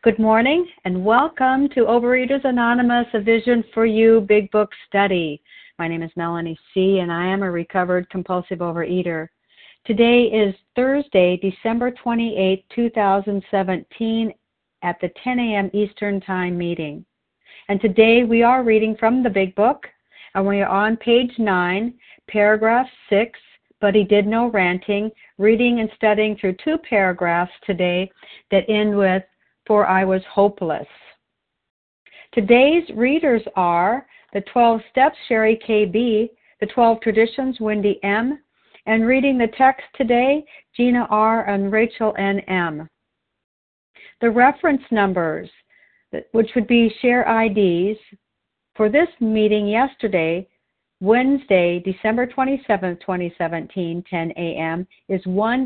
Good morning and welcome to Overeaters Anonymous, A Vision for You Big Book Study. My name is Melanie C. and I am a recovered compulsive overeater. Today is Thursday, December 28, 2017 at the 10 a.m. Eastern Time meeting. And today we are reading from the Big Book and we are on page 9, paragraph 6, but he did no ranting, reading and studying through two paragraphs today that end with, "For I was hopeless." Today's readers are the 12 Steps, Sherry K.B., the 12 Traditions, Wendy M., and reading the text today, Gina R. and Rachel N.M. The reference numbers, which would be share IDs, for this meeting yesterday, Wednesday, December 27, 2017, 10 a.m., is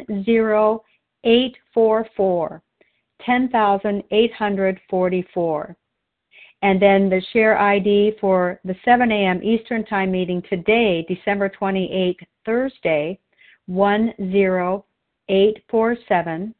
10844. 10,844. And then the share ID for the 7 a.m. Eastern Time meeting today, December 28, Thursday, 10847,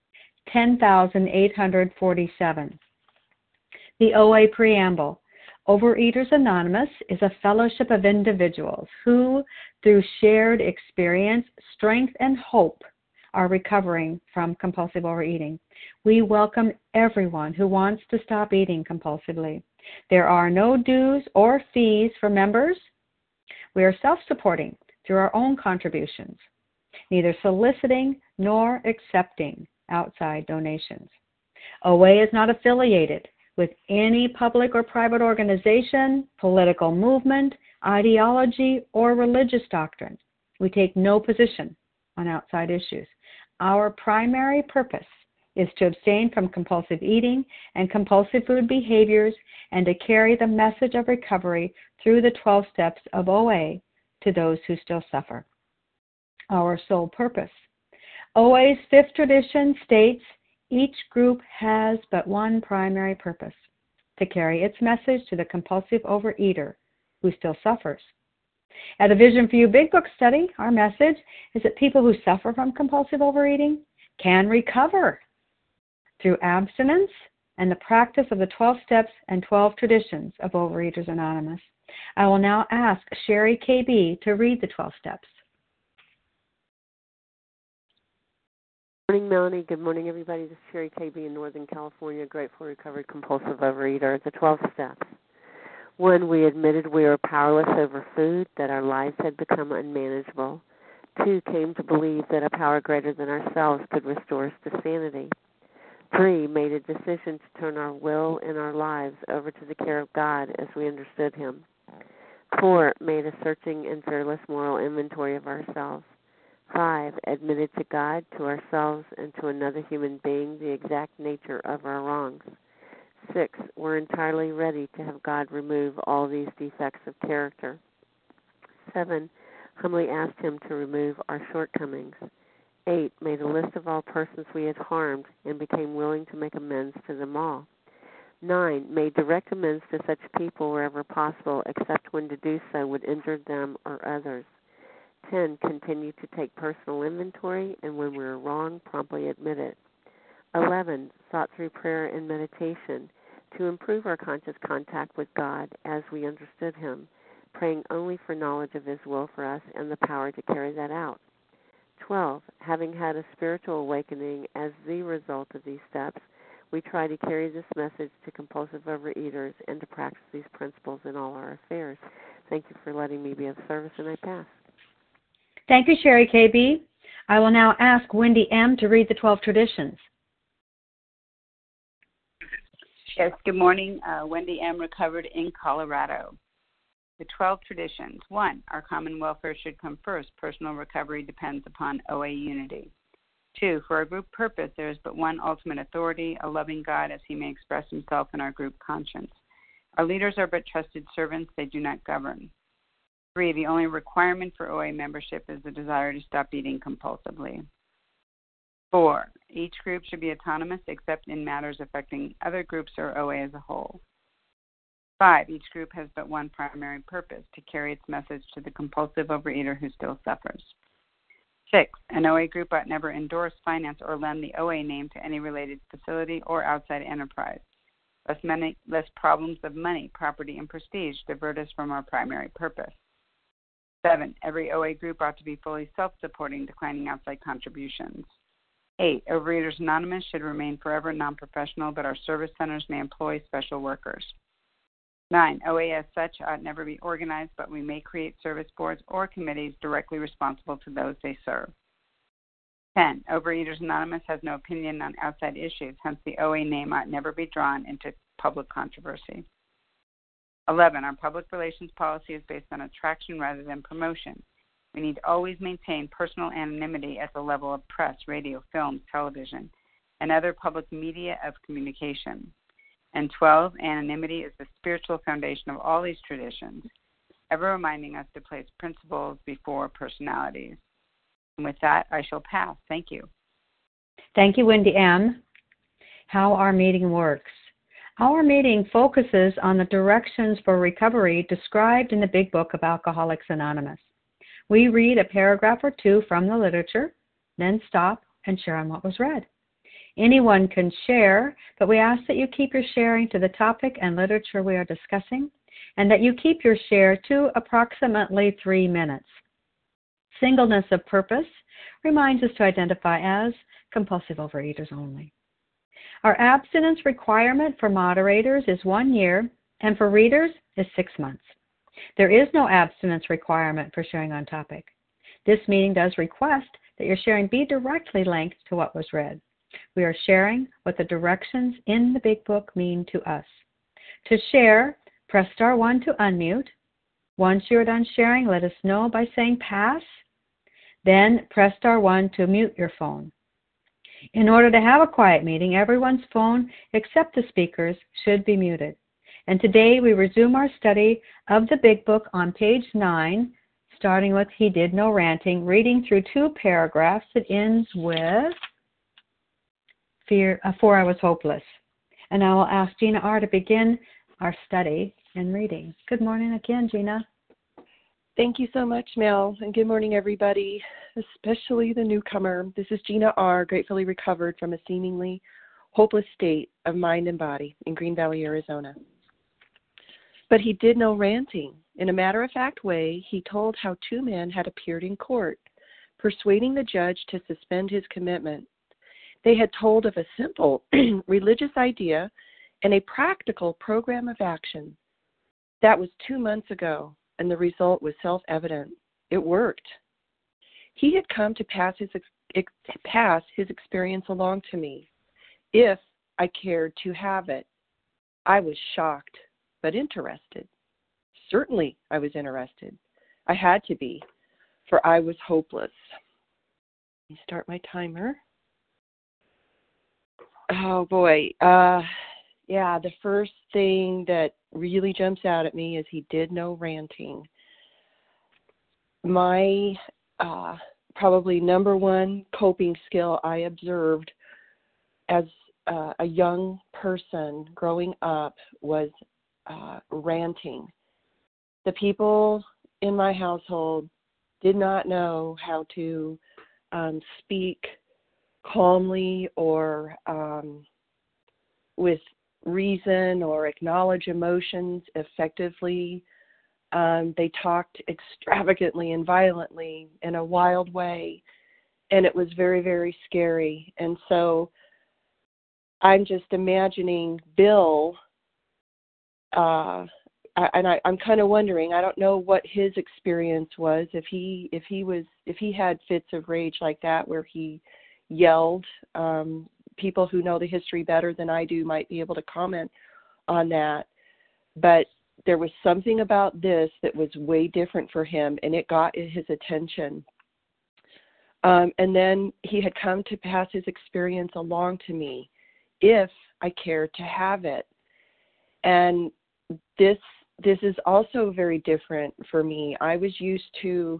10,847. The OA Preamble. Overeaters Anonymous is a fellowship of individuals who, through shared experience, strength, and hope, are recovering from compulsive overeating. We welcome everyone who wants to stop eating compulsively. There are no dues or fees for members. We are self-supporting through our own contributions, neither soliciting nor accepting outside donations. OA is not affiliated with any public or private organization, political movement, ideology, or religious doctrine. We take no position on outside issues. Our primary purpose is to abstain from compulsive eating and compulsive food behaviors and to carry the message of recovery through the 12 steps of OA to those who still suffer. Our sole purpose. OA's fifth tradition states each group has but one primary purpose, to carry its message to the compulsive overeater who still suffers. At A Vision for You Big Book Study, our message is that people who suffer from compulsive overeating can recover through abstinence and the practice of the 12 steps and 12 traditions of Overeaters Anonymous. I will now ask Sherry K.B. to read the 12 steps. Good morning, Melanie. Good morning, everybody. This is Sherry K.B. in Northern California, grateful recovered compulsive overeater. The 12 steps. 1, we admitted we were powerless over food, that our lives had become unmanageable. 2, came to believe that a power greater than ourselves could restore us to sanity. 3, made a decision to turn our will and our lives over to the care of God as we understood Him. 4, made a searching and fearless moral inventory of ourselves. 5, admitted to God, to ourselves, and to another human being the exact nature of our wrongs. 6, we're entirely ready to have God remove all these defects of character. 7, humbly asked Him to remove our shortcomings. 8, made a list of all persons we had harmed and became willing to make amends to them all. 9, made direct amends to such people wherever possible, except when to do so would injure them or others. 10, continued to take personal inventory, and when we were wrong, promptly admit it. 11, sought through prayer and meditation to improve our conscious contact with God as we understood Him, praying only for knowledge of His will for us and the power to carry that out. 12, having had a spiritual awakening as the result of these steps, we try to carry this message to compulsive overeaters and to practice these principles in all our affairs. Thank you for letting me be of service, and I pass. Thank you, Sherry K.B. I will now ask Wendy M. to read the 12 traditions. Yes, good morning. Wendy M., recovered in Colorado. The 12 traditions. 1, our common welfare should come first. Personal recovery depends upon OA unity. 2, for our group purpose, there is but one ultimate authority, a loving God as He may express Himself in our group conscience. Our leaders are but trusted servants, they do not govern. 3, the only requirement for OA membership is the desire to stop eating compulsively. 4, each group should be autonomous except in matters affecting other groups or OA as a whole. 5, each group has but one primary purpose, to carry its message to the compulsive overeater who still suffers. 6. An OA group ought never endorse, finance, or lend the OA name to any related facility or outside enterprise, lest problems of money, property, and prestige divert us from our primary purpose. 7. Every OA group ought to be fully self-supporting, declining outside contributions. 8. Overeaters Anonymous should remain forever non-professional, but our service centers may employ special workers. 9. OA as such ought never be organized, but we may create service boards or committees directly responsible to those they serve. 10. Overeaters Anonymous has no opinion on outside issues, hence the OA name ought never be drawn into public controversy. 11. Our public relations policy is based on attraction rather than promotion. We need to always maintain personal anonymity at the level of press, radio, film, television, and other public media of communication. And 12, anonymity is the spiritual foundation of all these traditions, ever reminding us to place principles before personalities. And with that, I shall pass. Thank you. Thank you, Wendy M. How our meeting works. Our meeting focuses on the directions for recovery described in the Big Book of Alcoholics Anonymous. We read a paragraph or two from the literature, then stop and share on what was read. Anyone can share, but we ask that you keep your sharing to the topic and literature we are discussing, and that you keep your share to approximately 3 minutes. Singleness of purpose reminds us to identify as compulsive overeaters only. Our abstinence requirement for moderators is 1 year, and for readers is 6 months. There is no abstinence requirement for sharing on topic. This meeting does request that your sharing be directly linked to what was read. We are sharing what the directions in the Big Book mean to us. To share, press star 1 to unmute. Once you're done sharing, let us know by saying pass. Then press star 1 to mute your phone. In order to have a quiet meeting, everyone's phone except the speaker's should be muted. And today we resume our study of the Big Book on page 9, starting with He Did No Ranting, reading through 2 paragraphs. It ends with For I Was Hopeless. And I will ask Gina R. to begin our study and reading. Good morning again, Gina. Thank you so much, Mel, and good morning, everybody, especially the newcomer. This is Gina R., gratefully recovered from a seemingly hopeless state of mind and body in Green Valley, Arizona. But he did no ranting. In a matter-of-fact way, he told how 2 men had appeared in court, persuading the judge to suspend his commitment. They had told of a simple religious idea and a practical program of action. That was 2 months ago, and the result was self-evident. It worked. He had come to pass his experience along to me, if I cared to have it. I was shocked, but interested. Certainly I was interested. I had to be, for I was hopeless. Let me start my timer. Oh, boy. The first thing that really jumps out at me is he did no ranting. My probably number 1 coping skill I observed as a young person growing up was ranting. The people in my household did not know how to speak calmly or with reason or acknowledge emotions effectively. They talked extravagantly and violently in a wild way, and it was very, very scary. And so I'm just imagining Bill, I'm kind of wondering, I don't know what his experience was, if he had fits of rage like that where he yelled. People who know the history better than I do might be able to comment on that. But there was something about this that was way different for him, and it got his attention. And then he had come to pass his experience along to me, if I cared to have it. And this is also very different for me. I was used to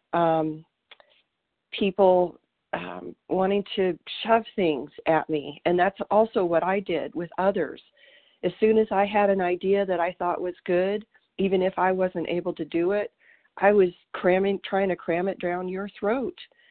people wanting to shove things at me, and that's also what I did with others. As soon as I had an idea that I thought was good, even if I wasn't able to do it, I was trying to cram it down your throat.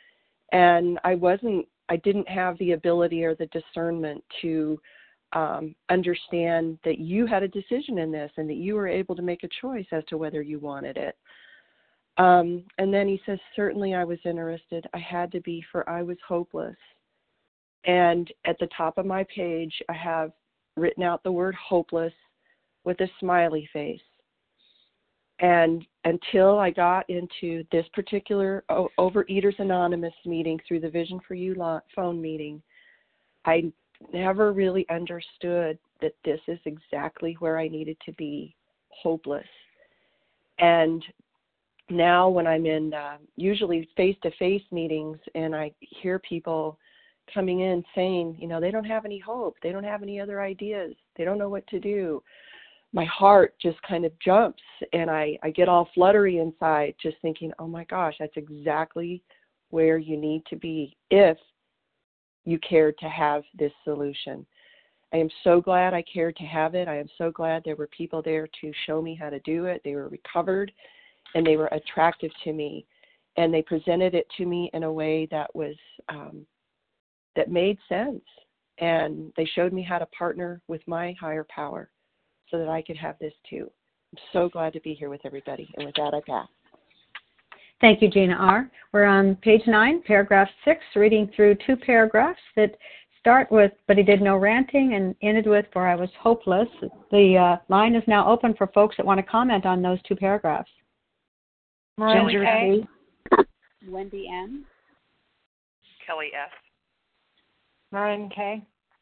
And I didn't have the ability or the discernment to understand that you had a decision in this and that you were able to make a choice as to whether you wanted it. And then he says, certainly I was interested. I had to be, for I was hopeless. And at the top of my page, I have written out the word hopeless with a smiley face. And until I got into this particular Overeaters Anonymous meeting through the Vision for You phone meeting, I never really understood that this is exactly where I needed to be, hopeless. And now when I'm in usually face-to-face meetings and I hear people coming in saying, they don't have any hope, they don't have any other ideas, they don't know what to do, my heart just kind of jumps and I get all fluttery inside just thinking, oh my gosh, that's exactly where you need to be if you cared to have this solution. I am so glad I cared to have it. I am so glad there were people there to show me how to do it. They were recovered and they were attractive to me. And they presented it to me in a way that was that made sense. And they showed me how to partner with my higher power so that I could have this too. I'm so glad to be here with everybody. And with that, I pass. Thank you, Gina R. We're on page 9, paragraph 6, reading through 2 paragraphs that start with, but he did no ranting, and ended with, for I was hopeless. The line is now open for folks that want to comment on those 2 paragraphs. Ginger K. Wendy M. Kelly F. Maureen K.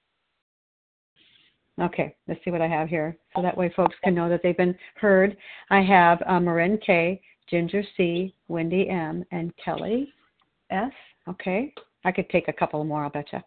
Okay, let's see what I have here, so that way folks can know that they've been heard. I have Marin K., Ginger C., Wendy M., and Kelly S. Okay, I could take a couple more, I'll betcha.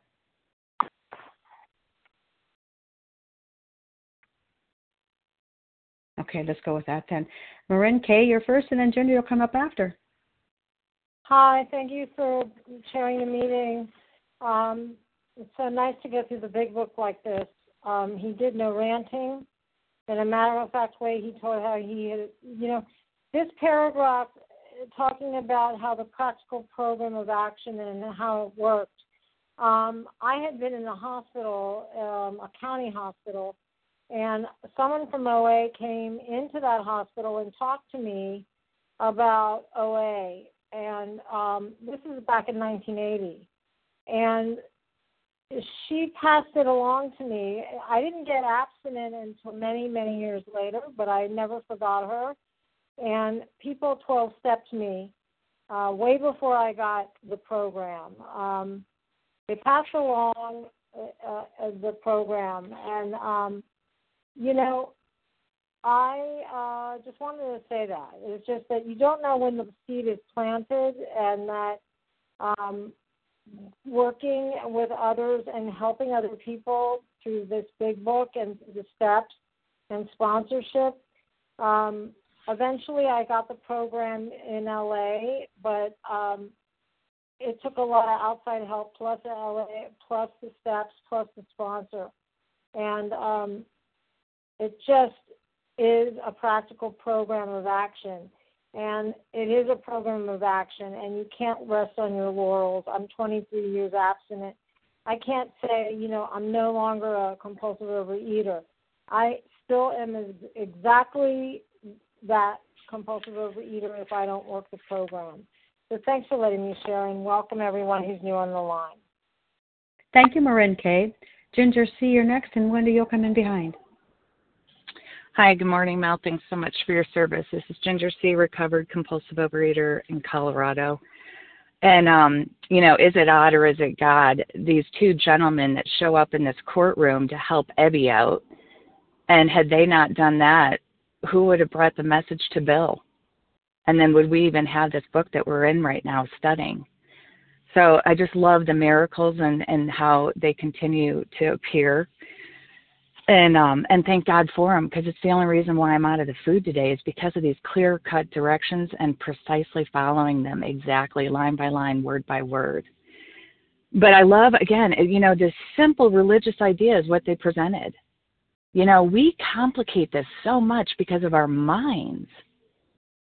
Okay, let's go with that then. Marin K., you're first, and then Ginger will come up after. Hi, thank you for chairing the meeting. It's so nice to go through the big book like this. He did no ranting. In a matter-of-fact way, he told how he had, this paragraph talking about how the practical program of action and how it worked. I had been in a hospital, a county hospital, and someone from OA came into that hospital and talked to me about OA. And this is back in 1980. And she passed it along to me. I didn't get abstinent until many, many years later, but I never forgot her. And people 12-stepped me way before I got the program. They passed along the program. And, I just wanted to say that. It's just that you don't know when the seed is planted, and that working with others and helping other people through this big book and the steps and sponsorship. Eventually I got the program in LA, but it took a lot of outside help, plus LA, plus the steps, plus the sponsor. And it just is a practical program of action. And it is a program of action, and you can't rest on your laurels. I'm 23 years abstinent. I can't say, I'm no longer a compulsive overeater. I still am exactly that compulsive overeater if I don't work the program. So thanks for letting me share, and welcome everyone who's new on the line. Thank you, Marin K. Ginger C., you're next, and Wendy, you'll come in behind. Hi, good morning, Mel. Thanks so much for your service. This is Ginger C., recovered compulsive overeater in Colorado. And, is it odd or is it God? These 2 gentlemen that show up in this courtroom to help Ebby out, and had they not done that, who would have brought the message to Bill? And then would we even have this book that we're in right now studying? So I just love the miracles and how they continue to appear. And thank God for them, because it's the only reason why I'm out of the food today is because of these clear-cut directions and precisely following them exactly, line by line, word by word. But I love, again, this simple religious idea is what they presented. We complicate this so much because of our minds.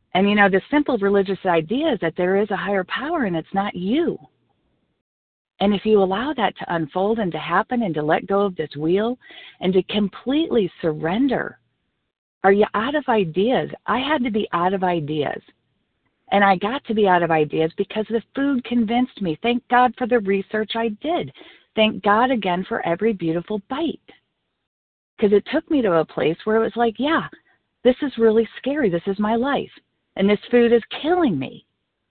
And, the simple religious idea is that there is a higher power and it's not you. And if you allow that to unfold and to happen and to let go of this wheel and to completely surrender, are you out of ideas? I had to be out of ideas. And I got to be out of ideas because the food convinced me. Thank God for the research I did. Thank God again for every beautiful bite. Because it took me to a place where it was like, yeah, this is really scary. This is my life. And this food is killing me.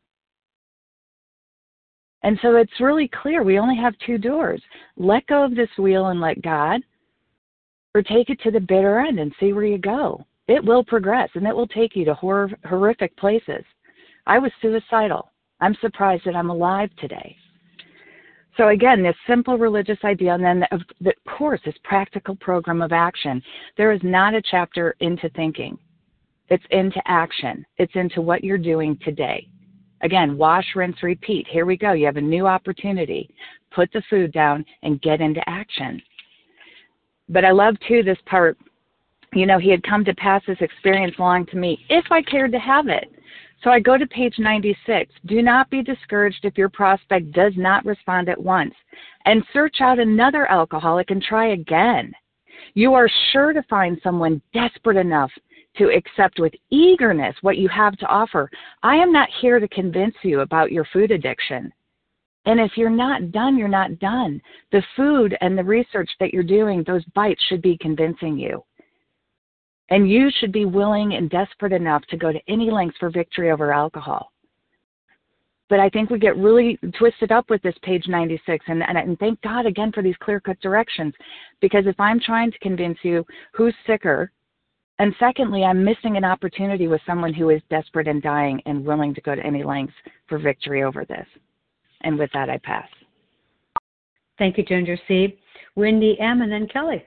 And so it's really clear. We only have two doors. Let go of this wheel and let God, or take it to the bitter end and see where you go. It will progress, and it will take you to horrific places. I was suicidal. I'm surprised that I'm alive today. So again, this simple religious idea, and then the course, this practical program of action. There is not a chapter into thinking. It's into action. It's into what you're doing today. Again, wash, rinse, repeat. Here we go. You have a new opportunity. Put the food down and get into action. But I love, too, this part. He had come to pass this experience along to me if I cared to have it. So I go to page 96. Do not be discouraged if your prospect does not respond at once. And search out another alcoholic and try again. You are sure to find someone desperate enough to accept with eagerness what you have to offer. I am not here to convince you about your food addiction. And if you're not done, you're not done. The food and the research that you're doing, those bites should be convincing you. And you should be willing and desperate enough to go to any lengths for victory over alcohol. But I think we get really twisted up with this page 96, and thank God again for these clear-cut directions, because if I'm trying to convince you who's sicker, and secondly, I'm missing an opportunity with someone who is desperate and dying and willing to go to any lengths for victory over this. And with that, I pass. Thank you, Ginger C. Wendy M. and then Kelly.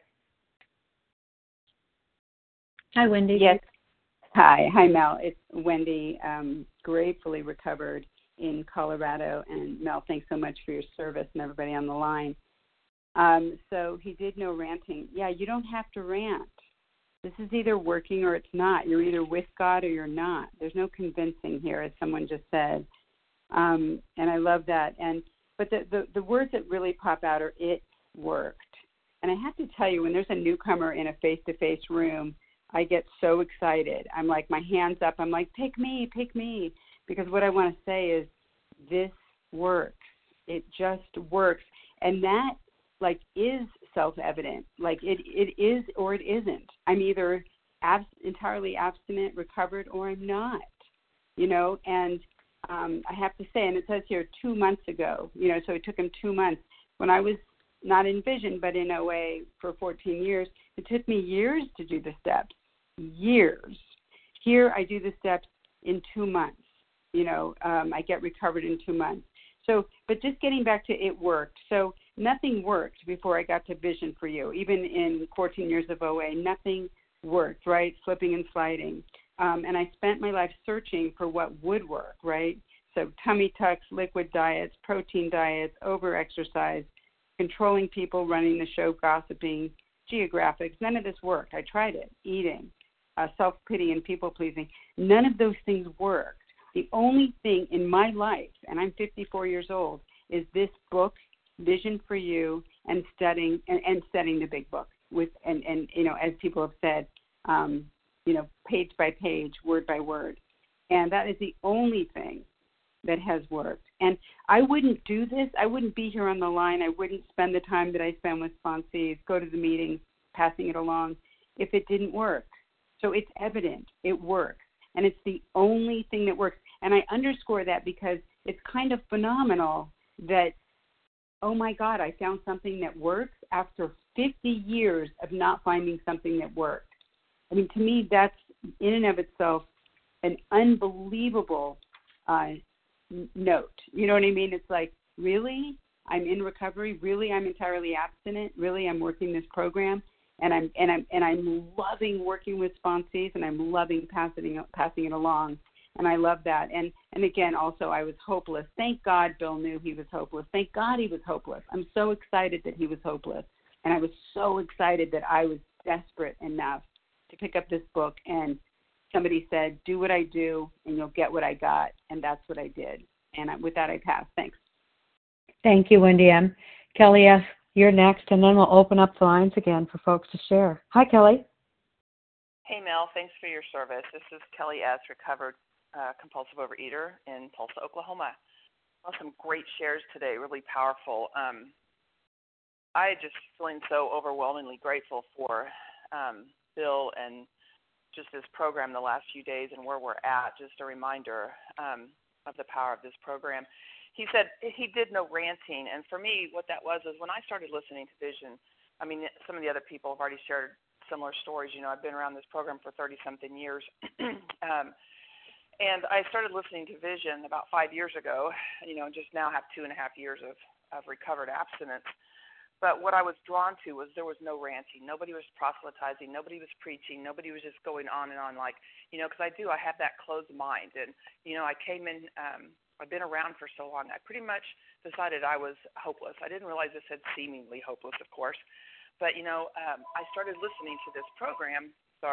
Hi, Wendy. Yes. Hi, Mel. It's Wendy, gratefully recovered in Colorado. And Mel, thanks so much for your service and everybody on the line. So he did no ranting. Yeah, you don't have to rant. This is either working or it's not. You're either with God or you're not. There's no convincing here, as someone just said. And I love that. But the words that really pop out are, it worked. And I have to tell you, when there's a newcomer in a face-to-face room, I get so excited. I'm like, my hand's up. I'm like, pick me. Because what I want to say is, this works. It just works. And that, is self-evident. It is or it isn't. I'm either entirely abstinent, recovered, or I'm not. And I have to say, and it says here 2 months ago, so it took him 2 months. When I was not in Vision, but in OA for 14 years, it took me years to do the steps. Years. Here I do the steps in 2 months. I get recovered in 2 months. So, but just getting back to it worked. So nothing worked before I got to Vision for You. Even in 14 years of OA, nothing worked, right? Slipping and sliding. And I spent my life searching for what would work, right? So tummy tucks, liquid diets, protein diets, over-exercise, controlling people, running the show, gossiping, geographics. None of this worked. I tried it. Eating, self-pity, and people-pleasing. None of those things worked. The only thing in my life, and I'm 54 years old, is this book, Vision for You, and studying the big book and as people have said, page by page, word by word. And that is the only thing that has worked. And I wouldn't do this. I wouldn't be here on the line. I wouldn't spend the time that I spend with sponsees, go to the meetings, passing it along, if it didn't work. So it's evident. It works. And it's the only thing that works. And I underscore that because it's kind of phenomenal that, oh my God, I found something that works after 50 years of not finding something that worked. I mean, to me, that's in and of itself an unbelievable note. You know what I mean? It's like, really? I'm in recovery? Really? I'm entirely abstinent? Really? I'm working this program? And I'm loving working with sponsees, and I'm loving passing it along. And I love that. And again, also, I was hopeless. Thank God Bill knew he was hopeless. Thank God he was hopeless. I'm so excited that he was hopeless. And I was so excited that I was desperate enough to pick up this book and somebody said, do what I do and you'll get what I got. And that's what I did. And with that, I pass. Thanks. Thank you, Wendy M. Kelly F., you're next, and then we'll open up the lines again for folks to share. Hi, Kelly. Hey, Mel. Thanks for your service. This is Kelly S., recovered compulsive overeater in Tulsa, Oklahoma. Well, some great shares today, really powerful. I just feeling so overwhelmingly grateful for Bill and just this program the last few days and where we're at. Just a reminder of the power of this program. He said he did no ranting, and for me, what that was is when I started listening to Vision, I mean, some of the other people have already shared similar stories. You know, I've been around this program for 30-something years, and I started listening to Vision about 5 years ago, you know, and just now have 2.5 years of recovered abstinence. But what I was drawn to was there was no ranting. Nobody was proselytizing. Nobody was preaching. Nobody was just going on and on like, you know, because I have that closed mind. And, you know, I came in, I've been around for so long. I pretty much decided I was hopeless. I didn't realize it said seemingly hopeless, of course. But, you know, I started listening to this program.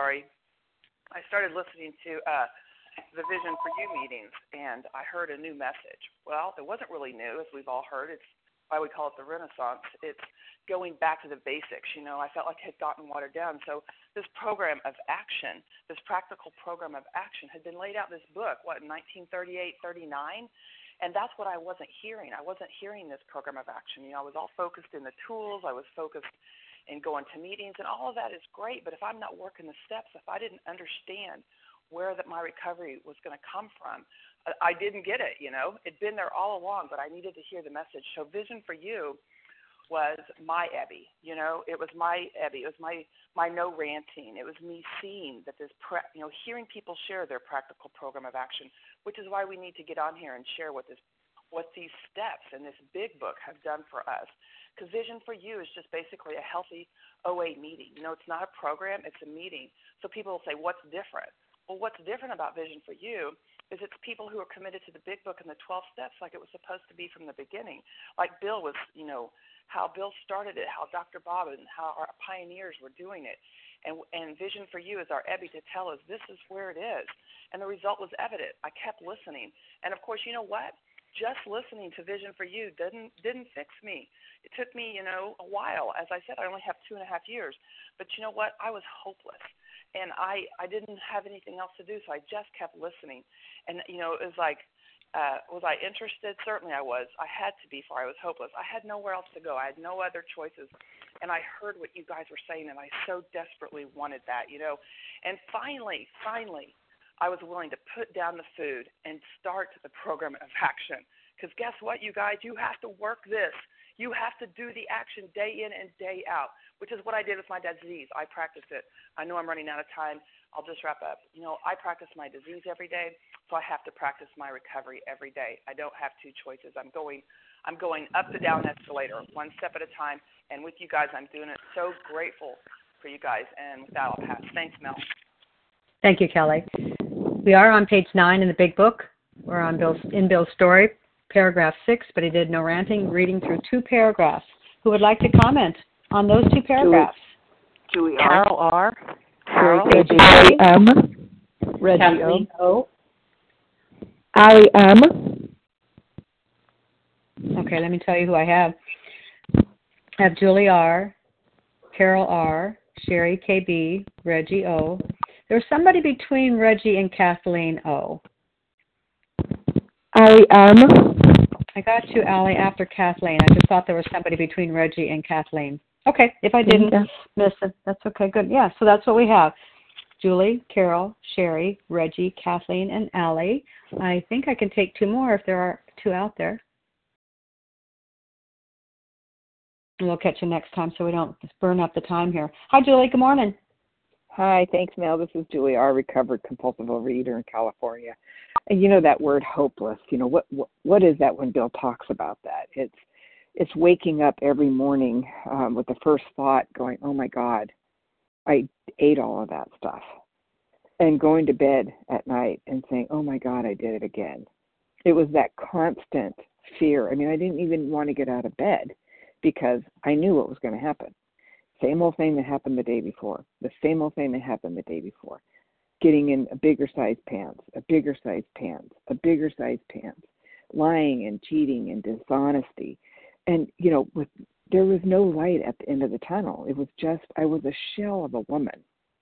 I started listening to the Vision for You meetings, and I heard a new message. Well, it wasn't really new, as we've all heard. It's why we call it the Renaissance. It's going back to the basics. You know, I felt like it had gotten watered down. So this program of action, this practical program of action had been laid out in this book, in 1938, 39? And that's what I wasn't hearing. I wasn't hearing this program of action. You know, I was all focused in the tools. I was focused in going to meetings, and all of that is great. But if I'm not working the steps, if I didn't understand where that my recovery was going to come from, I didn't get it, you know. It'd been there all along, but I needed to hear the message. So Vision for You was my Ebby, you know. It was my Ebby. It was my no ranting. It was me seeing that this, hearing people share their practical program of action, which is why we need to get on here and share what these steps in this big book have done for us. Because Vision for You is just basically a healthy OA meeting. You know, it's not a program, it's a meeting. So people will say, what's different? Well, what's different about Vision for You is it's people who are committed to the big book and the 12 steps like it was supposed to be from the beginning. Like Bill was, you know, how Bill started it, how Dr. Bob and how our pioneers were doing it. And Vision for You is our Ebby to tell us this is where it is. And the result was evident. I kept listening. And, of course, you know what? Just listening to Vision for You didn't fix me. It took me, you know, a while. As I said, I only have 2.5 years. But you know what? I was hopeless. And I didn't have anything else to do, so I just kept listening. And, you know, it was like, was I interested? Certainly I was. I had to be, for I was hopeless. I had nowhere else to go. I had no other choices. And I heard what you guys were saying, and I so desperately wanted that, you know. And finally, I was willing to put down the food and start the program of action. Because guess what, you guys? You have to work this. You have to do the action day in and day out, which is what I did with my disease. I practiced it. I know I'm running out of time. I'll just wrap up. You know, I practice my disease every day, so I have to practice my recovery every day. I don't have two choices. I'm going up the down escalator, one step at a time, and with you guys, I'm doing it. So grateful for you guys, and with that, I'll pass. Thanks, Mel. Thank you, Kelly. We are on page 9 in the big book. We're on Bill's story, paragraph 6, but he did no ranting, reading through 2 paragraphs. Who would like to comment on those 2 paragraphs? Julie R. Carol R. Allie M. Reggie O. Allie M. Okay, let me tell you who I have. I have Julie R., Carol R., Sherry KB, Reggie O. There's somebody between Reggie and Kathleen O. Allie M. I got you, Allie, after Kathleen. I just thought there was somebody between Reggie and Kathleen. Okay, if I didn't miss it, that's okay, good. Yeah, so that's what we have. Julie, Carol, Sherry, Reggie, Kathleen, and Allie. I think I can take 2 more if there are 2 out there. And we'll catch you next time so we don't burn up the time here. Hi, Julie. Good morning. Hi, thanks, Mel. This is Julie R., recovered compulsive overeater in California. And you know that word hopeless. You know, what is that when Bill talks about that? It's waking up every morning with the first thought going, oh, my God, I ate all of that stuff. And going to bed at night and saying, oh, my God, I did it again. It was that constant fear. I mean, I didn't even want to get out of bed because I knew what was going to happen. Same old thing that happened the day before. The same old thing that happened the day before. getting in a bigger size pants, a bigger size pants, a bigger size pants, lying and cheating and dishonesty. And, there was no light at the end of the tunnel. It was just, I was a shell of a woman.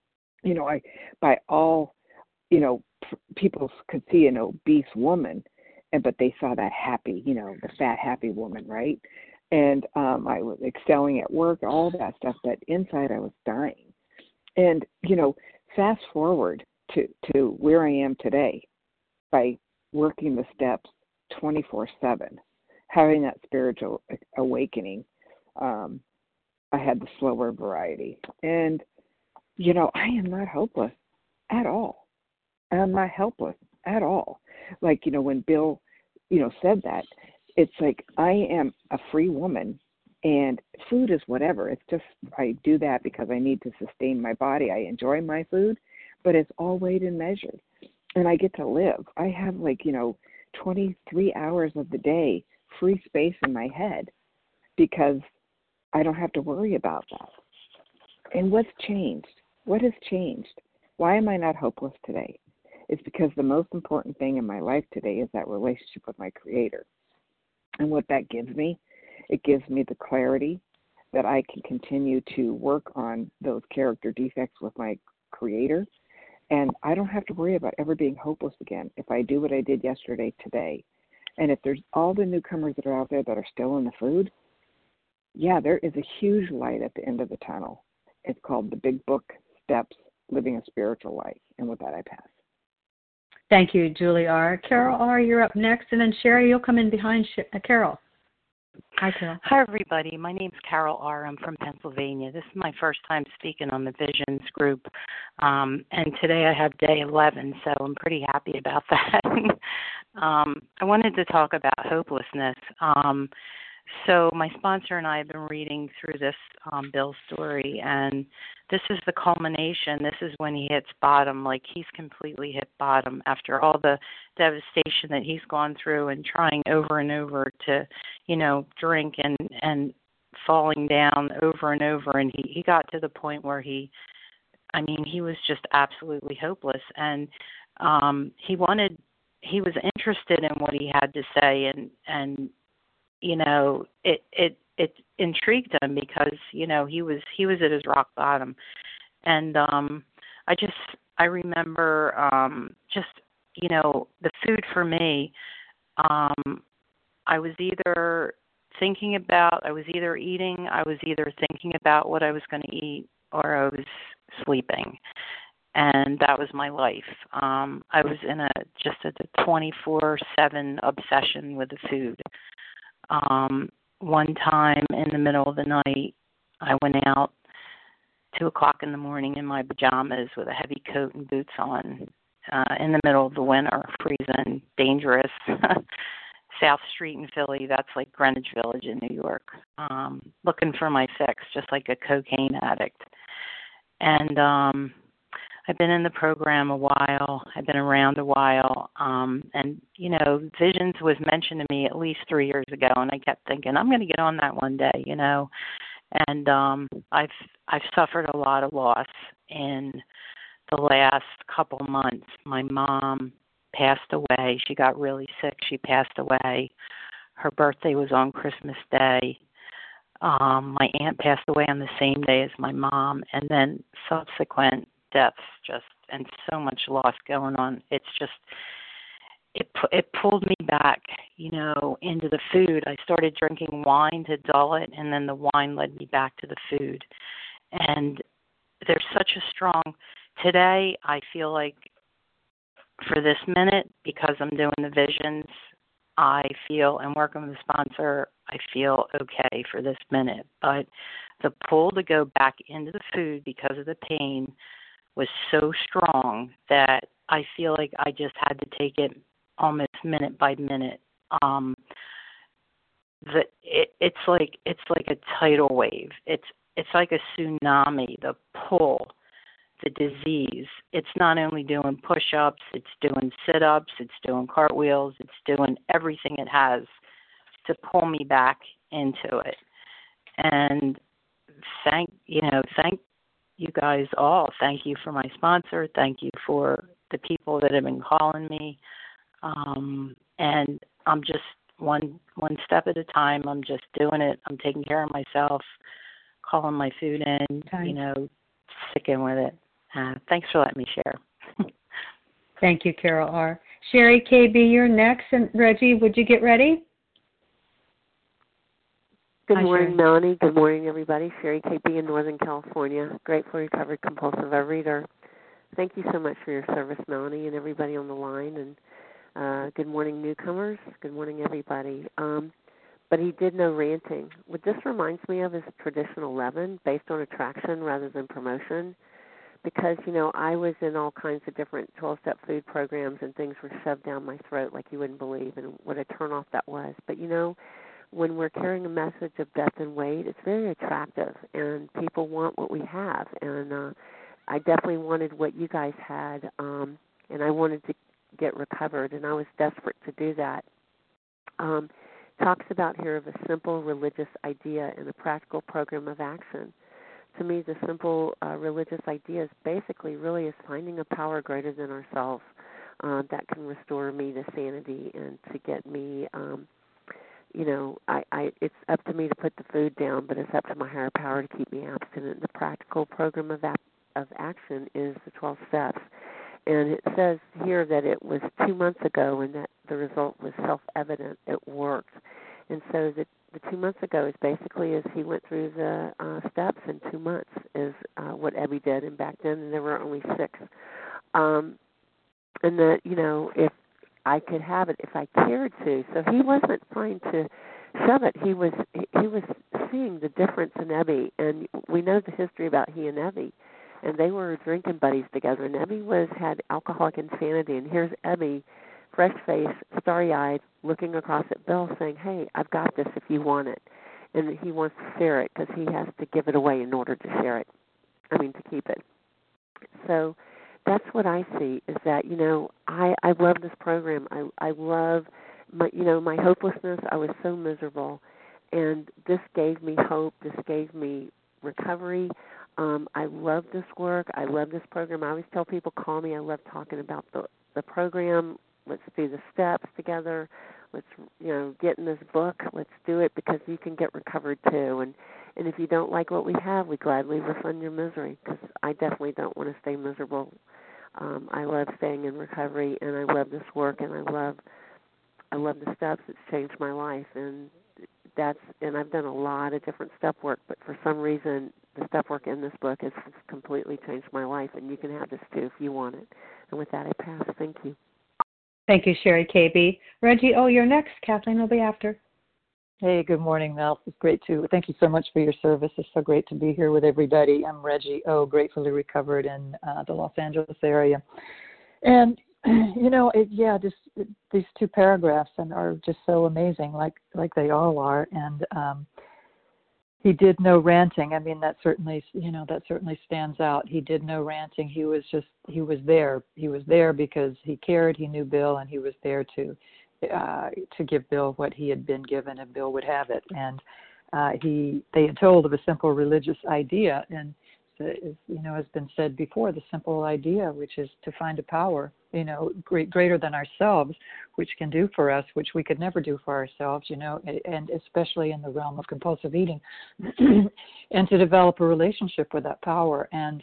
By all, people could see an obese woman, but they saw that happy, the fat, happy woman, right? And I was excelling at work, all that stuff, but inside I was dying. And, fast forward to where I am today by working the steps 24/7, having that spiritual awakening. I had the slower variety. And, I am not hopeless at all. I'm not helpless at all. Like, when Bill, said that, it's like I am a free woman, and food is whatever. It's just I do that because I need to sustain my body. I enjoy my food, but it's all weighed and measured. And I get to live. I have 23 hours of the day free space in my head because I don't have to worry about that. And what's changed? What has changed? Why am I not hopeless today? It's because the most important thing in my life today is that relationship with my Creator. And what that gives me, it gives me the clarity that I can continue to work on those character defects with my Creator. And I don't have to worry about ever being hopeless again if I do what I did yesterday, today. And if there's all the newcomers that are out there that are still in the food, yeah, there is a huge light at the end of the tunnel. It's called the Big Book, Steps, Living a Spiritual Life. And with that, I pass. Thank you, Julie R. Carol R., you're up next. And then Sherry, you'll come in behind Carol. Hi, Carol. Hi, everybody. My name's Carol R. I'm from Pennsylvania. This is my first time speaking on the Visions group. And today I have day 11, so I'm pretty happy about that. I wanted to talk about hopelessness. So my sponsor and I have been reading through this Bill's story, and this is the culmination. This is when he hits bottom, like he's completely hit bottom after all the devastation that he's gone through and trying over and over to, drink and falling down over and over. And he got to the point where he was just absolutely hopeless. And he was interested in what he had to say, and it intrigued him because, he was at his rock bottom. And I remember the food for me, I was either thinking about what I was going to eat, or I was sleeping. And that was my life. I was in a 24/7 obsession with the food. One time in the middle of the night, I went out 2:00 in the morning in my pajamas with a heavy coat and boots on, in the middle of the winter, freezing, dangerous. South Street in Philly, that's like Greenwich Village in New York, looking for my fix, just like a cocaine addict. And I've been in the program a while. I've been around a while. And, Visions was mentioned to me at least 3 years ago, and I kept thinking, I'm going to get on that one day, And I've suffered a lot of loss in the last couple months. My mom passed away. She got really sick. She passed away. Her birthday was on Christmas Day. My aunt passed away on the same day as my mom, and then subsequent deaths, and so much loss going on. It's just, it pulled me back, into the food. I started drinking wine to dull it, and then the wine led me back to the food. And there's such a strong, today I feel like for this minute, because I'm doing the Visions, I feel, and working with the sponsor, I feel okay for this minute. But the pull to go back into the food because of the pain was so strong that I feel like I just had to take it almost minute by minute. It's like a tidal wave. It's like a tsunami. The pull, the disease. It's not only doing push-ups, it's doing sit-ups, it's doing cartwheels, it's doing everything it has to pull me back into it. And thank you guys all. Thank you for my sponsor. Thank you for the people that have been calling me. And I'm just one step at a time. I'm just doing it. I'm taking care of myself, calling my food in, sticking with it. Thanks for letting me share. Thank you, Carol R. Sherry KB, you're next. And Reggie, would you get ready? Good morning, Melanie. Good morning, everybody. Sherry KB in Northern California, grateful recovered compulsive overeater. Thank you so much for your service, Melanie, and everybody on the line. And good morning, newcomers. Good morning, everybody. But he did no ranting. What this reminds me of is traditional leaven based on attraction rather than promotion. Because, I was in all kinds of different 12-step food programs and things were shoved down my throat like you wouldn't believe, and what a turnoff that was. But, when we're carrying a message of death and weight, it's very attractive, and people want what we have. And I definitely wanted what you guys had, and I wanted to get recovered, and I was desperate to do that. Talks about here of a simple religious idea and a practical program of action. To me, the simple religious idea is basically really is finding a power greater than ourselves that can restore me to sanity and to get me, it's up to me to put the food down, but it's up to my higher power to keep me abstinent. The practical program of action is the 12 steps. And it says here that it was 2 months ago and that the result was self-evident. It worked. And so the 2 months ago is basically as he went through the steps in 2 months is what Ebby did. And back then there were only 6. And that, if I could have it, if I cared to. So he wasn't trying to shove it. He was seeing the difference in Ebby. And we know the history about he and Ebby. And they were drinking buddies together. And Ebby had alcoholic insanity. And here's Ebby, fresh-faced, starry-eyed, looking across at Bill saying, hey, I've got this if you want it. And he wants to share it because he has to give it away in order to share it. To keep it. So that's what I see is that, I love this program. I love my hopelessness. I was so miserable. And this gave me hope. This gave me recovery. I love this work. I love this program. I always tell people, call me. I love talking about the program. Let's do the steps together. Let's, get in this book. Let's do it because you can get recovered too. And if you don't like what we have, we gladly refund your misery because I definitely don't want to stay miserable. I love staying in recovery, and I love this work, and I love the steps. It's changed my life, and I've done a lot of different step work, but for some reason, the step work in this book has completely changed my life, and you can have this too if you want it. And with that, I pass. Thank you. Thank you, Sherry KB. Reggie, you're next. Kathleen will be after. Hey, good morning, Mel. It's great thank you so much for your service. It's so great to be here with everybody. I'm Reggie gratefully recovered in the Los Angeles area. And, these 2 paragraphs are just so amazing, like they all are. And he did no ranting. I mean, that certainly stands out. He did no ranting. He was there. He was there because he cared. He knew Bill, and he was there to give Bill what he had been given, and Bill would have it. And they had told of a simple religious idea, and has been said before, the simple idea, which is to find a power, greater than ourselves, which can do for us, which we could never do for ourselves, and especially in the realm of compulsive eating, and to develop a relationship with that power, and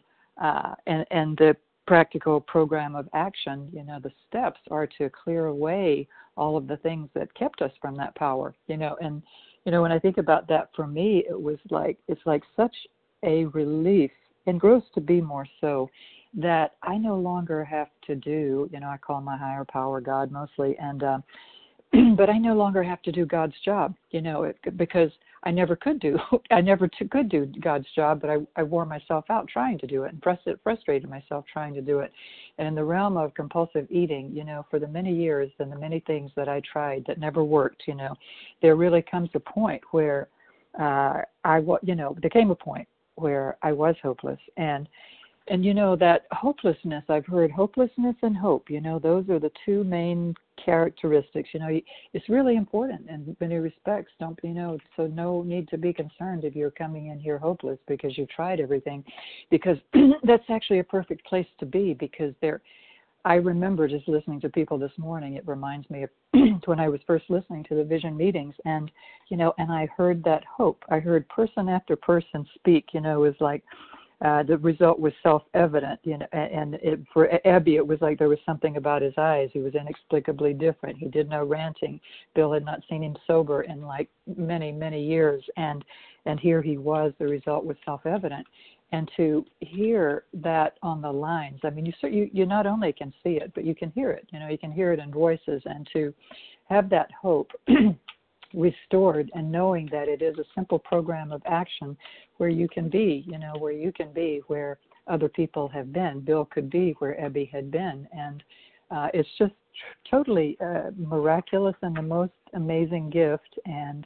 the practical program of action, the steps are to clear away all of the things that kept us from that power, and when I think about that, for me, it's like such a relief, and grows to be more so, that I no longer have to do, I call my higher power God mostly, and but I no longer have to do God's job, because I never could do God's job, but I wore myself out trying to do it and frustrated myself trying to do it. And in the realm of compulsive eating, for the many years and the many things that I tried that never worked, there really comes a point where there came a point where I was hopeless, and And that hopelessness, I've heard hopelessness and hope, those are the two main characteristics. It's really important in many respects. So no need to be concerned if you're coming in here hopeless because you've tried everything, because that's actually a perfect place to be, because I remember just listening to people this morning. It reminds me of when I was first listening to the vision meetings, and I heard that hope. I heard person after person speak. It was like the result was self-evident. And for Ebby, it was like there was something about his eyes. He was inexplicably different. He did no ranting. Bill had not seen him sober in like many, many years, and here he was. The result was self-evident. And to hear that on the lines, I mean, you not only can see it, but you can hear it. You can hear it in voices, and to have that hope restored and knowing that it is a simple program of action where you can be, where other people have been. Bill could be where Ebby had been. And it's just totally miraculous and the most amazing gift. And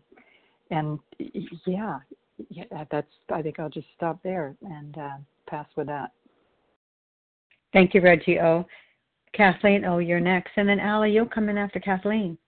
that's. I think I'll just stop there and pass with that. Thank you, Reggie O. Kathleen O., you're next. And then Allie, you'll come in after Kathleen.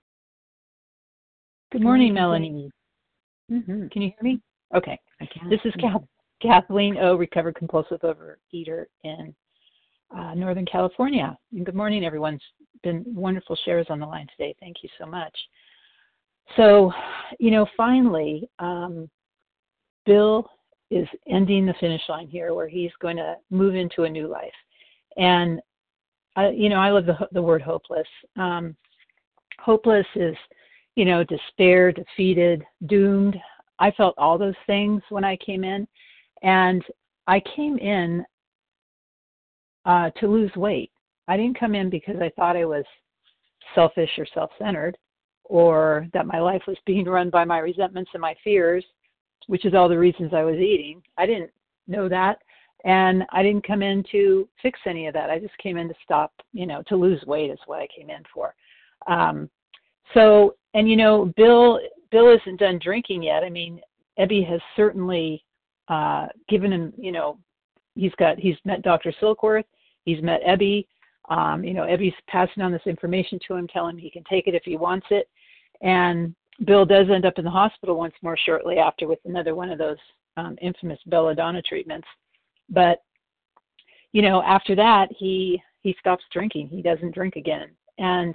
Good morning, Melanie. Mm-hmm. Can you hear me? Okay. I can. This is Kathleen O., recovered compulsive overeater in Northern California. And good morning, everyone. It's been wonderful shares on the line today. Thank you so much. So, finally, Bill is ending the finish line here where he's going to move into a new life. And, I love the word hopeless. Hopeless is, despair, defeated, doomed. I felt all those things when I came in. And I came in to lose weight. I didn't come in because I thought I was selfish or self-centered, or that my life was being run by my resentments and my fears, which is all the reasons I was eating. I didn't know that. And I didn't come in to fix any of that. I just came in to stop, to lose weight is what I came in for. Bill isn't done drinking yet. I mean, Ebby has certainly given him, he's met Dr. Silkworth, he's met Ebby. Ebby's passing on this information to him, telling him he can take it if he wants it. And Bill does end up in the hospital once more shortly after with another one of those infamous belladonna treatments. But, after that, he stops drinking. He doesn't drink again. And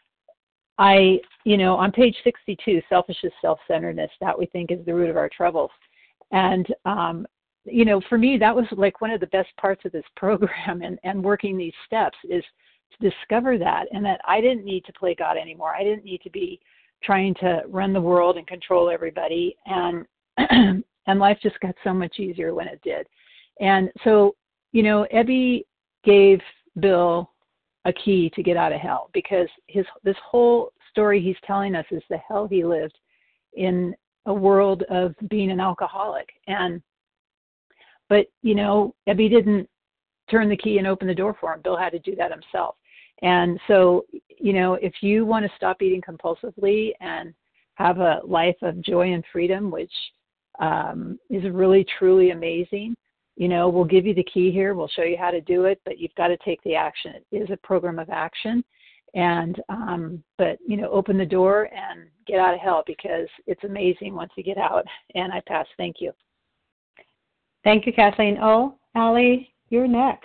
on page 62, selfish is self-centeredness, that we think is the root of our troubles. And, for me, that was like one of the best parts of this program and working these steps is to discover that, and that I didn't need to play God anymore. I didn't need to be trying to run the world and control everybody. And life just got so much easier when it did. And so, Ebby gave Bill a key to get out of hell, because this whole story he's telling us is the hell he lived in a world of being an alcoholic. But Ebby didn't turn the key and open the door for him. Bill had to do that himself. And so, if you want to stop eating compulsively and have a life of joy and freedom, which is really, truly amazing, we'll give you the key here. We'll show you how to do it, but you've got to take the action. It is a program of action. And, open the door and get out of hell, because it's amazing once you get out. And I pass. Thank you. Thank you, Kathleen O. Allie, you're next.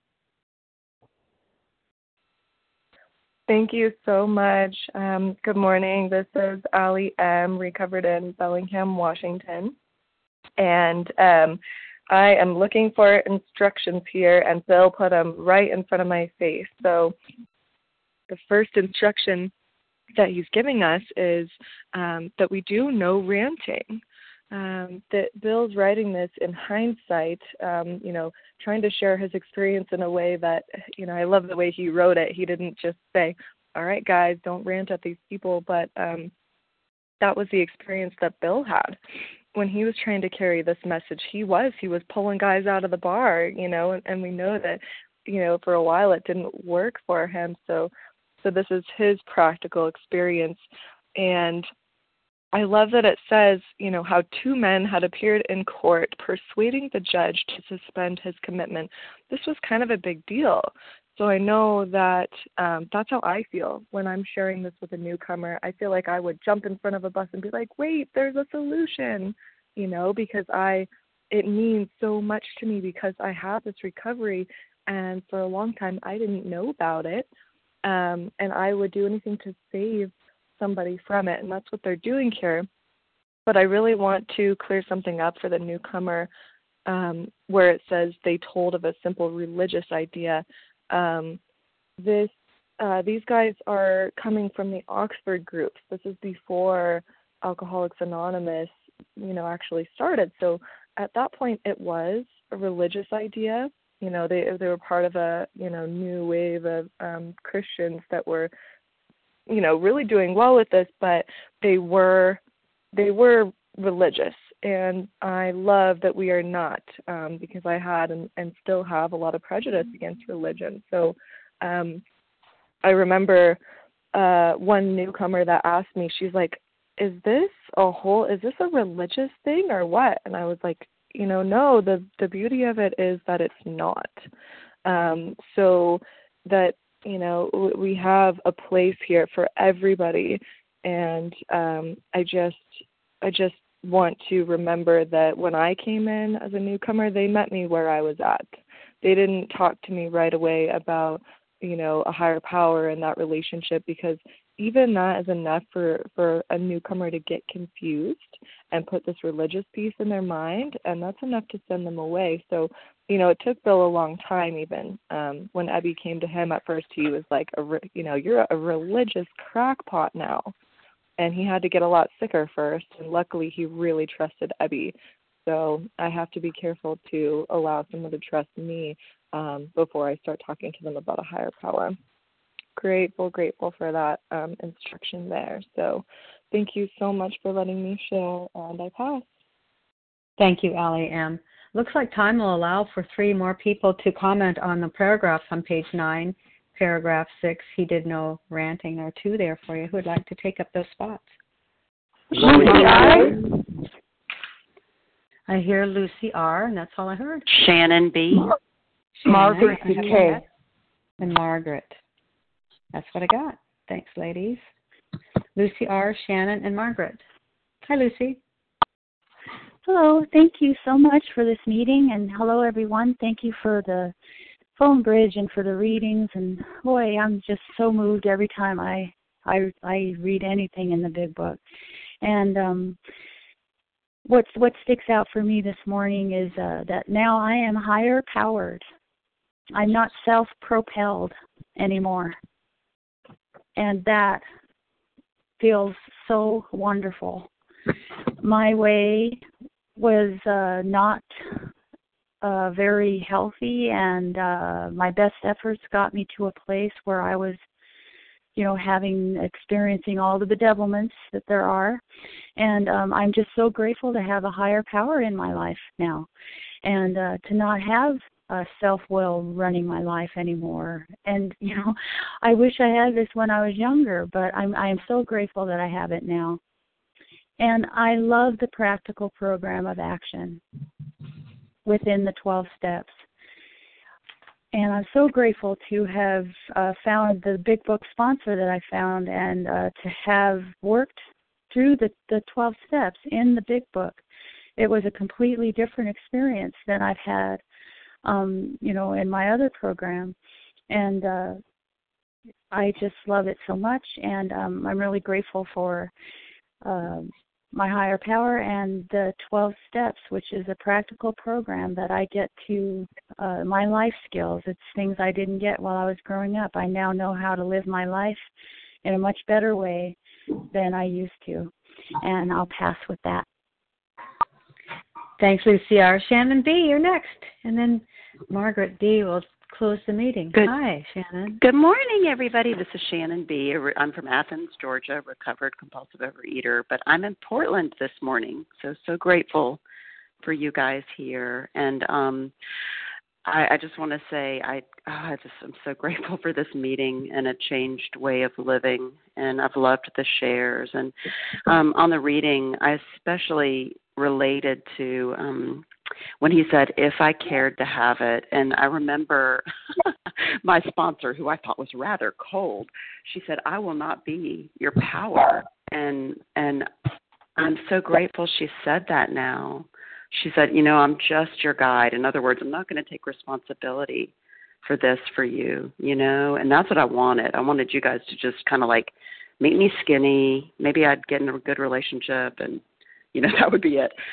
Thank you so much. Good morning. This is Allie M., recovered in Bellingham, Washington. And I am looking for instructions here, and Bill put them right in front of my face. So the first instruction that he's giving us is that we do no ranting. That Bill's writing this in hindsight, trying to share his experience in a way that, I love the way he wrote it. He didn't just say, all right, guys, don't rant at these people, but that was the experience that Bill had. When he was trying to carry this message, he was pulling guys out of the bar, and we know that, for a while it didn't work for him. So this is his practical experience. And I love that it says, how 2 men had appeared in court persuading the judge to suspend his commitment. This was kind of a big deal. So I know that that's how I feel when I'm sharing this with a newcomer. I feel like I would jump in front of a bus and be like, wait, there's a solution, because it means so much to me because I have this recovery, and for a long time I didn't know about it, and I would do anything to save somebody from it, and that's what they're doing here. But I really want to clear something up for the newcomer, where it says they told of a simple religious idea. These guys are coming from the Oxford groups. This is before Alcoholics Anonymous, actually started. So at that point, it was a religious idea. They were part of a new wave of Christians that were really doing well with this, but they were religious, and I love that we are not, because I had and still have a lot of prejudice against religion. So I remember one newcomer that asked me, she's like, is this a religious thing or what? And I was like, no, the beauty of it is that it's not. So that, we have a place here for everybody. And I just want to remember that when I came in as a newcomer, they met me where I was at. They didn't talk to me right away about, a higher power in that relationship, because even that is enough for a newcomer to get confused and put this religious piece in their mind, and that's enough to send them away. So, it took Bill a long time even. When Ebby came to him at first, he was like, you're a religious crackpot now. And he had to get a lot sicker first, and luckily he really trusted Ebby. So I have to be careful to allow someone to trust me before I start talking to them about a higher power. Grateful for that instruction there. So thank you so much for letting me share, and I pass. Thank you, Allie M. Looks like time will allow for 3 more people to comment on the paragraphs on page 9. Paragraph 6, he did no ranting. There are 2 there for you. Who would like to take up those spots? Lucy R. I hear Lucy R., and that's all I heard. Shannon B. Margaret K. And Margaret. That's what I got. Thanks, ladies. Lucy R., Shannon, and Margaret. Hi, Lucy. Hello. Thank you so much for this meeting, and hello, everyone. Thank you for the phone bridge and for the readings, and boy, I'm just so moved every time I read anything in the Big Book. And what sticks out for me this morning is that now I am higher powered. I'm not self-propelled anymore, and that feels so wonderful. My way was not very healthy, and my best efforts got me to a place where I was, experiencing all the bedevilments that there are. And I'm just so grateful to have a higher power in my life now, and to not have self-will running my life anymore. And, I wish I had this when I was younger, but I am so grateful that I have it now. And I love the practical program of action within the 12 steps. And I'm so grateful to have found the Big Book sponsor that I found, and to have worked through the 12 steps in the Big Book. It was a completely different experience than I've had, in my other program. And I just love it so much, and I'm really grateful for my higher power and the 12 steps, which is a practical program that I get to my life skills. It's things I didn't get while I was growing up. I now know how to live my life in a much better way than I used to. And I'll pass with that. Thanks, Lucy R. Shannon B., you're next. And then Margaret D. will close the meeting. Hi, Shannon. Good morning, everybody. This is Shannon B. I'm from Athens, Georgia, recovered compulsive overeater, but I'm in Portland this morning, so grateful for you guys here. And I just want to say I'm so grateful for this meeting and a changed way of living, and I've loved the shares. And on the reading, I especially related to when he said, "If I cared to have it," and I remember my sponsor, who I thought was rather cold. She said, "I will not be your power," and I'm so grateful she said that now. She said, I'm just your guide. In other words, I'm not going to take responsibility for this for you, and that's what I wanted. I wanted you guys to just kind of like make me skinny. Maybe I'd get in a good relationship, and, that would be it.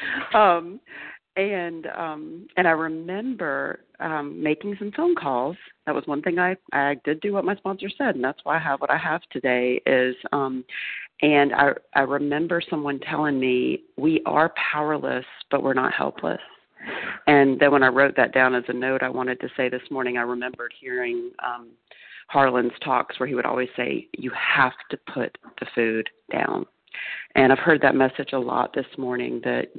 And I remember making some phone calls. That was one thing I did do what my sponsor said, and that's why I have what I have today is and I remember someone telling me, we are powerless, but we're not helpless. And then when I wrote that down as a note I wanted to say this morning, I remembered hearing Harlan's talks where he would always say, you have to put the food down. And I've heard that message a lot this morning that,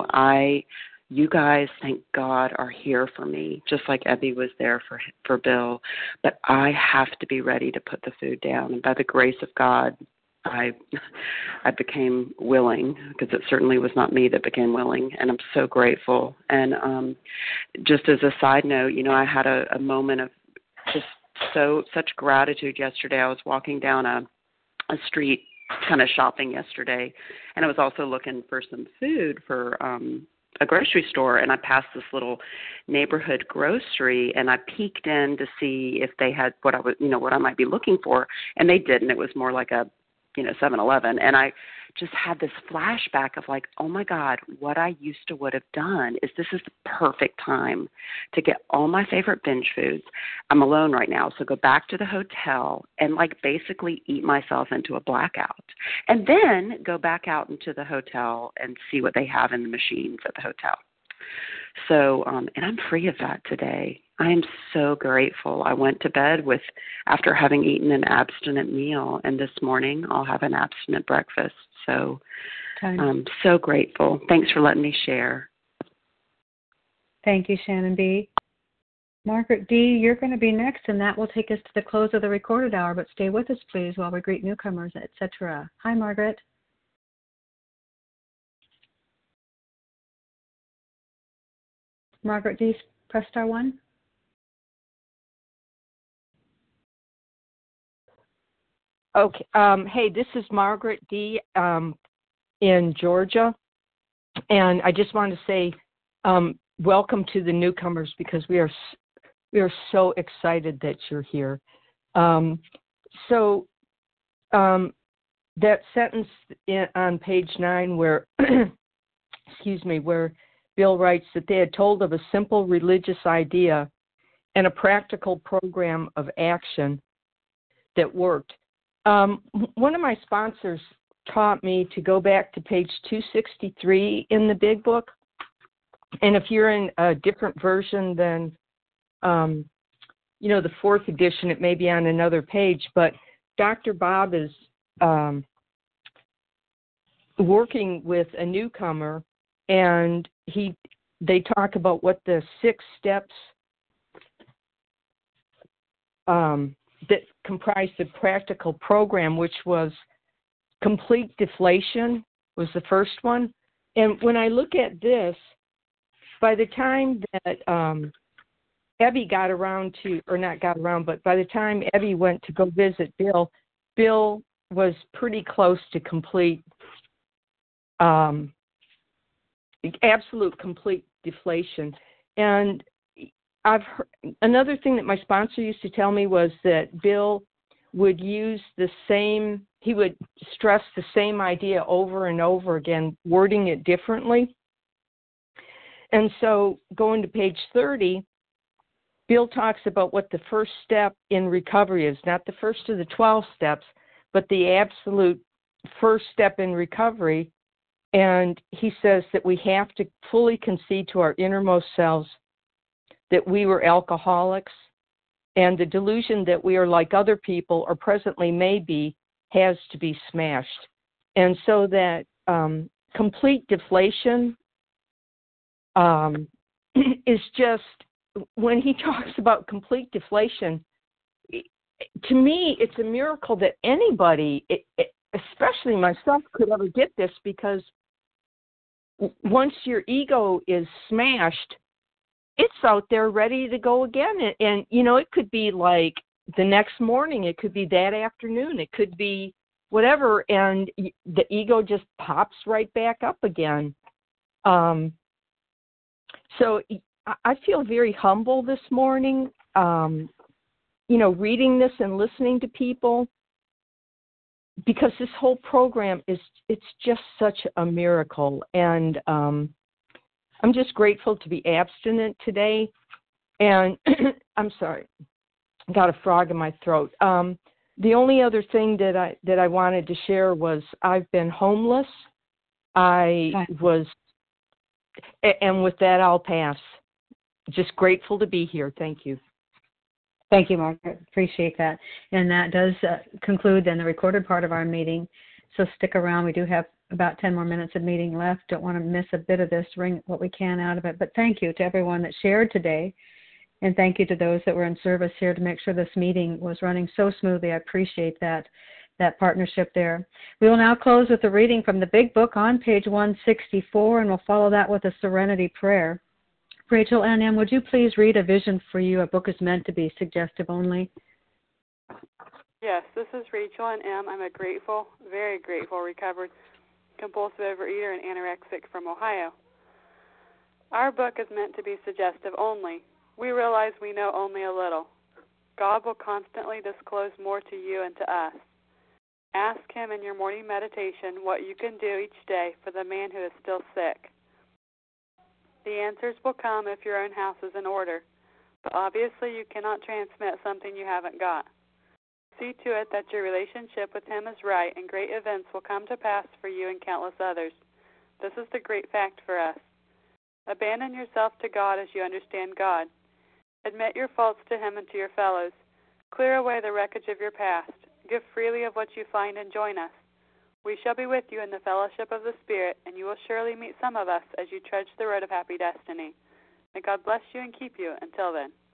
you guys, thank God, are here for me, just like Ebby was there for Bill. But I have to be ready to put the food down. And by the grace of God, I became willing, because it certainly was not me that became willing, and I'm so grateful. And just as a side note, I had a moment of just such gratitude yesterday. I was walking down a street kind of shopping yesterday, and I was also looking for some food for a grocery store, and I passed this little neighborhood grocery, and I peeked in to see if they had what I might be looking for, and they didn't. It was more like a 7-Eleven. And I just had this flashback of like, oh my God, what I used to would have done is this is the perfect time to get all my favorite binge foods. I'm alone right now, so go back to the hotel and like basically eat myself into a blackout. And then go back out into the hotel and see what they have in the machines at the hotel. So, and I'm free of that today. I am so grateful. I went to bed after having eaten an abstinent meal, and this morning I'll have an abstinent breakfast. So I'm so grateful. Thanks for letting me share. Thank you, Shannon B. Margaret D., you're going to be next, and that will take us to the close of the recorded hour, but stay with us, please, while we greet newcomers, etc. Hi, Margaret. Margaret D., press star 1. Okay. Hey, this is Margaret D. In Georgia, and I just wanted to say welcome to the newcomers, because we are so excited that you're here. So that sentence on page 9 where where Bill writes that they had told of a simple religious idea and a practical program of action that worked. One of my sponsors taught me to go back to page 263 in the big book. And if you're in a different version than, the 4th edition, it may be on another page. But Dr. Bob is working with a newcomer, and they talk about what the 6 steps that comprised the practical program, which was complete deflation was the first one. And when I look at this, by the time that Ebby got around to, or not got around, but by the time Ebby went to go visit Bill, Bill was pretty close to complete, absolute complete deflation. And I've heard, another thing that my sponsor used to tell me was that Bill would use he would stress the same idea over and over again, wording it differently. And so going to page 30, Bill talks about what the first step in recovery is, not the first of the 12 steps, but the absolute first step in recovery. And he says that we have to fully concede to our innermost selves that we were alcoholics, and the delusion that we are like other people or presently may be has to be smashed. And so that complete deflation is just when he talks about complete deflation, to me, it's a miracle that anybody, especially myself, could ever get this, because once your ego is smashed, it's out there ready to go again. And it could be like the next morning, it could be that afternoon, it could be whatever, and the ego just pops right back up again. So I feel very humble this morning, reading this and listening to people, because this whole program it's just such a miracle. And I'm just grateful to be abstinent today. And I'm sorry, I got a frog in my throat. The only other thing that I wanted to share was I've been homeless. And with that, I'll pass. Just grateful to be here. Thank you. Thank you, Margaret. Appreciate that. And that does conclude then the recorded part of our meeting. So stick around. We do have about 10 more minutes of meeting left. Don't want to miss a bit of this, wring what we can out of it. But thank you to everyone that shared today. And thank you to those that were in service here to make sure this meeting was running so smoothly. I appreciate that partnership there. We will now close with a reading from the Big Book on page 164, and we'll follow that with a serenity prayer. Rachel Ann M., would you please read A Vision for You? A book is meant to be suggestive only. Yes, this is Rachel Ann M. I'm a grateful, very grateful, recovered compulsive overeater and anorexic from Ohio. Our book is meant to be suggestive only. We realize we know only a little. God will constantly disclose more to you and to us. Ask Him in your morning meditation what you can do each day for the man who is still sick. The answers will come if your own house is in order, but obviously you cannot transmit something you haven't got. See to it that your relationship with Him is right, and great events will come to pass for you and countless others. This is the great fact for us. Abandon yourself to God as you understand God. Admit your faults to Him and to your fellows. Clear away the wreckage of your past. Give freely of what you find and join us. We shall be with you in the fellowship of the Spirit, and you will surely meet some of us as you trudge the road of happy destiny. May God bless you and keep you until then.